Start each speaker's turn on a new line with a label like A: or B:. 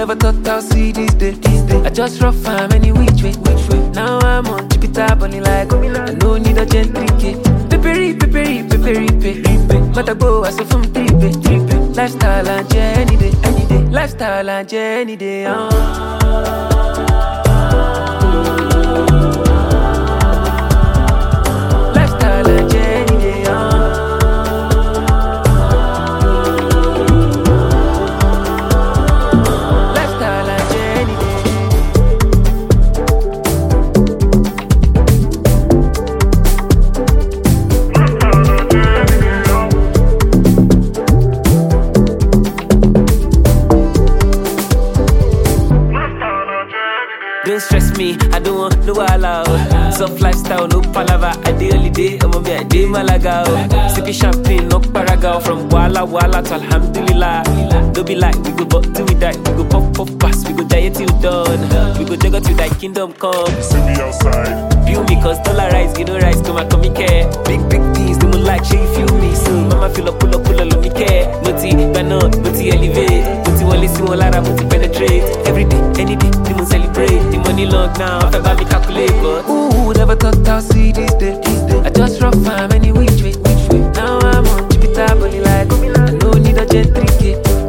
A: never thought I'll see this day. I just rough fam any which way. Now I'm on Jupiter, bunny like I no need a gentry cake. Peppery, Matago, I say from 3 Lifestyle and any day. Lifestyle and any day. Lifestyle and any day. Lifestyle and any day. Don't stress me, I don't want no allow. Soft lifestyle, no palava. I day holiday, I'm on me, I day Malaga. Sipping champagne, no paraga. From Walla to Alhamdulillah. Don't be like, we go buck till we die. We go pop pass, we go die till dawn. We go juggle till thy kingdom come.
B: See me outside.
A: Feel me, cause dollar rise, you know rise, come and care. Big things, they moon like, you feel me. So mama feel up, pull up, let me care. Noti, banana, noti elevate. Noti wale si walara, noti penetrate. Every day, any day, they moon celebrate. The money long now, I feel me calculate, but ooh, never thought I'll see this day. I just rough fam any which way. Now I'm on Jupiter, bunny like I no need a gentry cake.